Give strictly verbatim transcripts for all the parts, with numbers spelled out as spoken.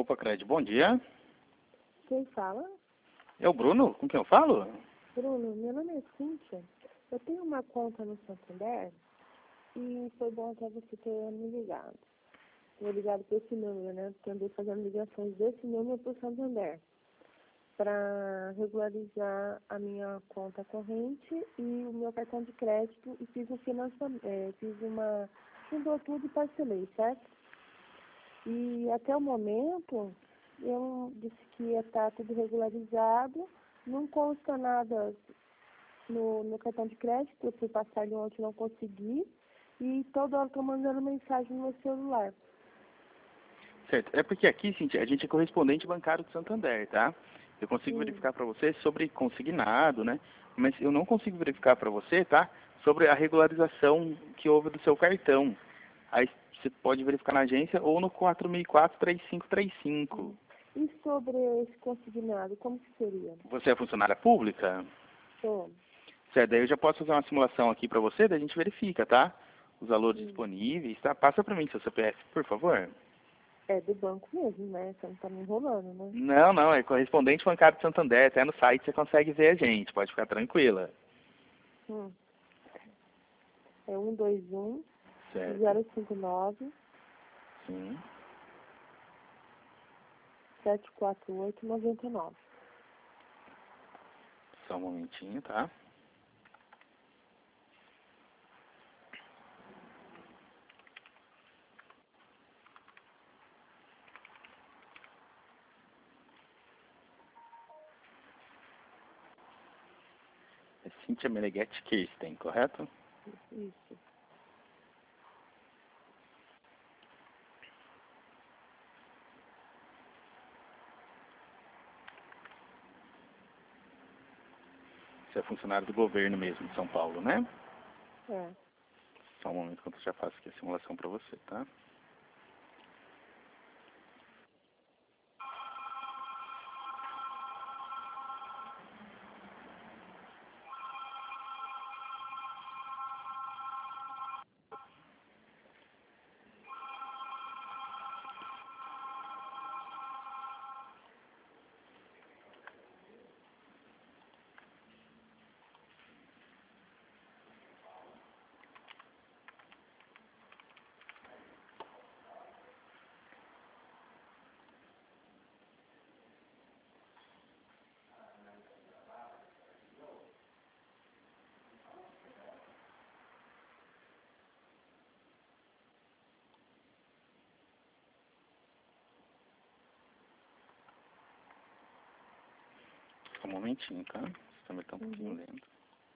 Opa, Cred, bom dia. Quem fala? É o Bruno? Com quem eu falo? Bruno, meu nome é Cíntia. Eu tenho uma conta no Santander e foi bom até você ter me ligado. Ter ligado para esse número, né? Porque eu andei fazendo ligações desse número para o Santander para regularizar a minha conta corrente e o meu cartão de crédito e fiz um financiamento, é, fiz uma... Juntou tudo e parcelei, certo? E até o momento eu disse que ia estar tudo regularizado, não consta nada no, no cartão de crédito, eu fui passar ali ontem, não consegui, e toda hora estou mandando mensagem no meu celular. Certo. É porque aqui, Cintia, a gente é correspondente bancário do Santander, tá? Eu consigo Sim. verificar para você sobre consignado, né? Mas eu não consigo verificar para você, tá? Sobre a regularização que houve do seu cartão. Aí você pode verificar na agência ou no quatro mil e quatro, três cinco três cinco. E sobre esse consignado, como que seria? Você é funcionária pública? Sou. Certo, daí eu já posso fazer uma simulação aqui para você, daí a gente verifica, tá? Os valores Sim. disponíveis, tá? Passa para mim seu C P F, por favor. É do banco mesmo, né? Você não tá me enrolando, né? Não, não, é correspondente bancário de Santander. Até no site você consegue ver a gente, pode ficar tranquila. Hum. É um dois um, Certo. zero cinco nove, Sim. sete quatro oito, nove nove. Só um momentinho, tá? É Cíntia Meneghetti Kirsten, correto? Isso. Você é funcionário do governo mesmo de São Paulo, né? É. Só um momento enquanto eu já faço aqui a simulação para você, tá? Só um momentinho, tá? Você também tá um pouquinho Uhum. lento.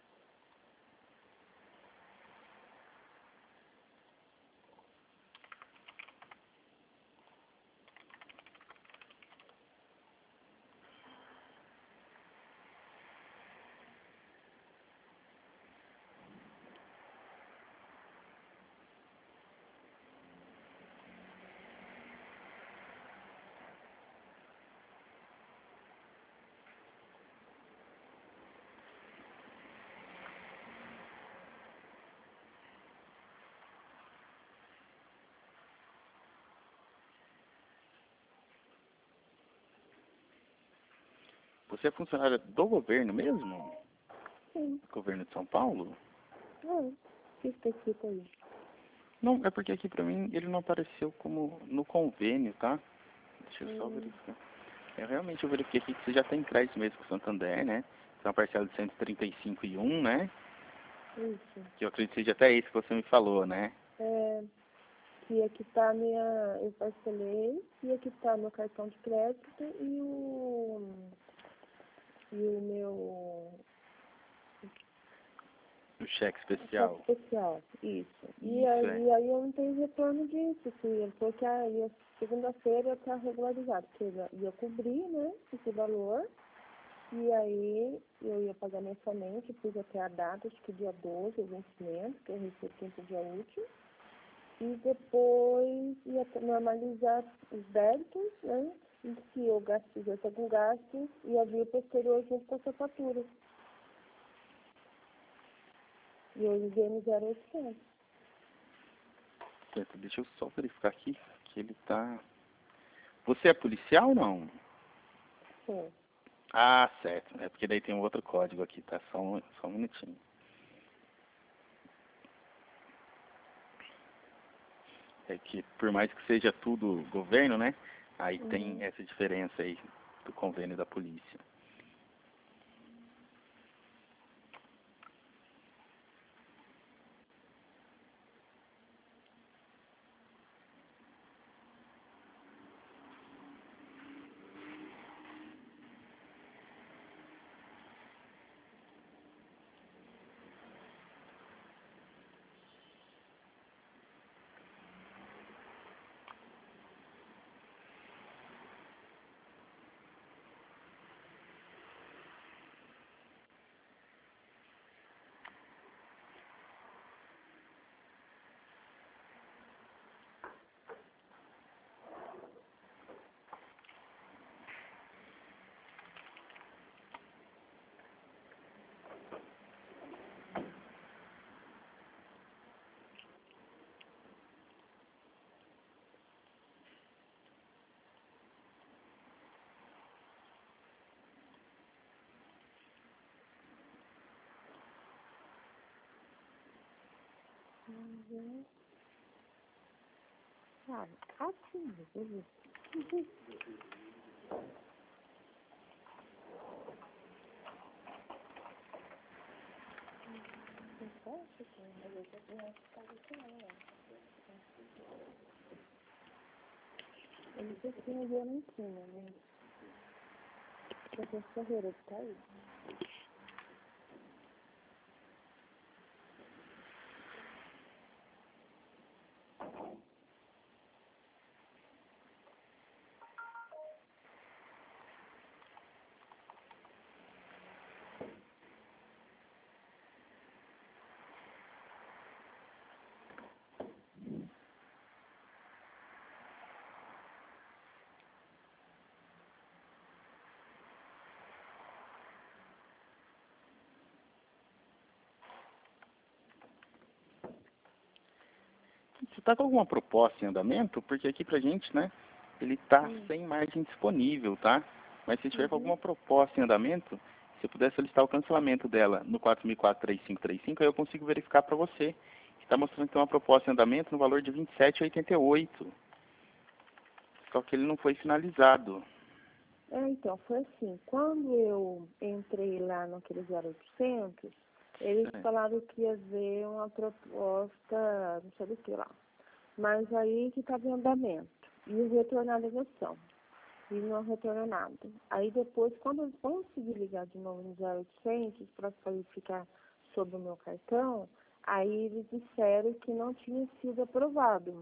Você é funcionária do governo mesmo? Sim. Governo de São Paulo? É. Que está escrito aí? Não, é porque aqui pra mim ele não apareceu como no convênio, tá? Deixa eu só Hum. verificar. Eu realmente eu verifiquei aqui que você já tem crédito mesmo com o Santander, né? Tem uma parcela de cento e trinta e cinco e um, né? Isso. Que eu acredito que seja até esse que você me falou, né? É, que aqui está a minha, eu parcelei, e aqui está meu cartão de crédito e o, e o meu O cheque o cheque especial. especial, isso. E Isso, é. aí, aí eu não tenho retorno disso, que ele falou que aí segunda-feira está regularizado, porque eu ia ia cobrir, né, esse valor, e aí eu ia pagar mensalmente, fiz até a data, acho que dia doze, o vencimento, que eu recebi quinto dia útil. E depois ia normalizar os débitos, né? E se eu gasto, fizesse algum gasto, ia vir posterior junto com essa fatura. E eu enviei no zero oitocentos. Certo, deixa eu só verificar aqui que ele tá... Você é policial ou não? Sim. Ah, certo. É porque daí tem um outro código aqui, tá? Só um, só um minutinho. É que por mais que seja tudo governo, né? Aí tem Uhum. essa diferença aí do convênio da polícia. Uhum. Ah, assim, beleza. Ele disse que eu não tinha, né? Porque carreira tá aí. Você tá com alguma proposta em andamento? Porque aqui pra gente, né? Ele tá Hum. sem margem disponível, tá? Mas se tiver com Uhum. alguma proposta em andamento, se eu puder solicitar o cancelamento dela no quatro mil e quatro, três cinco três cinco, aí eu consigo verificar para você. Está mostrando que tem uma proposta em andamento no valor de vinte e sete reais e oitenta e oito centavos. Só que ele não foi finalizado. É, então, foi assim, quando eu entrei lá naquele zero oitocentos, eles É. falaram que ia haver uma proposta, não sei do que lá, mas aí que estava em andamento, e retornar a ligação, e não retornou nada. Aí depois, quando eu consegui ligar de novo no zero oitocentos para verificar sobre o meu cartão, aí eles disseram que não tinha sido aprovado.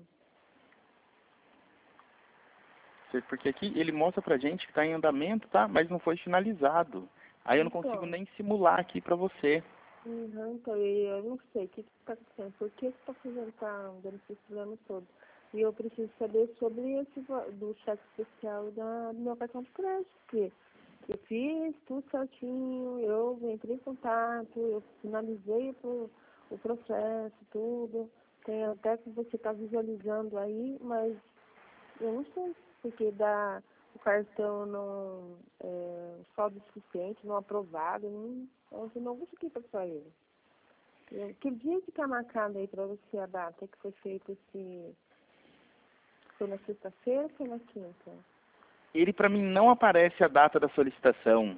Porque aqui ele mostra pra gente que está em andamento, tá? Mas não foi finalizado. Aí eu não consigo Então, nem simular aqui para você. uhum, então, eu não sei o que está acontecendo, por que está fazendo, tá dando esse problema todo. E eu preciso saber sobre esse va- do cheque especial da, do meu cartão de crédito, porque eu fiz tudo certinho, eu entrei em contato, eu finalizei o, o processo, tudo. Tem até que você está visualizando aí, mas eu não sei, porque dá, o cartão não é saldo suficiente, não aprovado, não, eu não consegui passar ele. Eu, que dia que está marcado aí para você a data que foi feito esse... Foi na sexta-feira ou foi na quinta? Ele para mim não aparece a data da solicitação.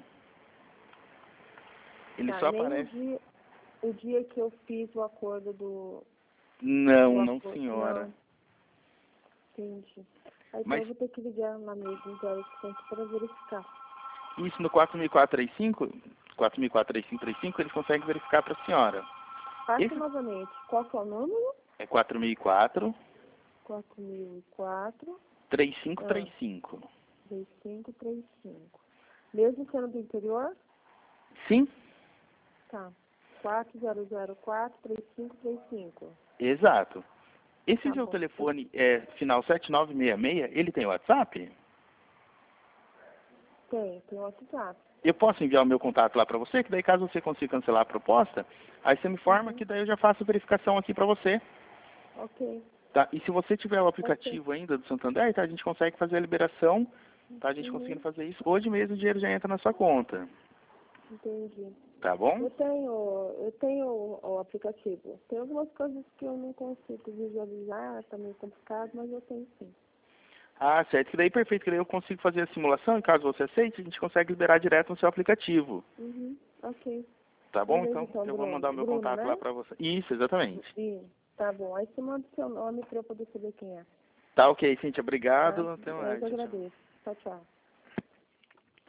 Ele Tá, só nem o aparece. dia, o dia que eu fiz o acordo do... O Não, não acordo, senhora. não, entendi. Aí então Mas eu vou ter que ligar lá mesmo, zero oitocentos para verificar. isso no quatro mil e quatro, três cinco, quatro mil e quatro, três cinco três cinco, eles conseguem verificar para a senhora. Passe Esse novamente. Qual que é o número? é quatro mil e quatro, quatro mil e quatro. três cinco três Ah, cinco. três cinco três cinco. Mesmo sendo do interior? Sim, Tá. quatro zero zero quatro, três cinco três cinco. exato. Esse Tá seu bom. Eu telefone é final sete nove seis seis, ele tem WhatsApp? tenho, tenho WhatsApp. Eu posso enviar o meu contato lá para você, que daí caso você consiga cancelar a proposta, aí você me informa Uhum. que daí eu já faço a verificação aqui para você. Ok. Tá? E se você tiver o aplicativo ainda do Santander, tá? A gente consegue fazer a liberação, tá? A gente Uhum. conseguindo fazer isso, hoje mesmo o dinheiro já entra na sua conta. Entendi. Tá bom? Eu tenho, eu tenho o, o aplicativo. Tem algumas coisas que eu não consigo visualizar, tá meio complicado, mas eu tenho sim. Ah, certo. Que daí perfeito, que daí eu consigo fazer a simulação e caso você aceite, a gente consegue liberar direto no seu aplicativo. Uhum. Ok. Tá bom? Beleza, Então então, eu vou Bruno. mandar o meu Bruno, contato lá né? pra você. Isso, exatamente. Sim. Tá bom. Aí você manda o seu nome para eu poder saber quem é. Tá ok, Cíntia. Tá? Obrigado. Até Eu mais. que Tchau, tchau. agradeço. Tchau, tchau.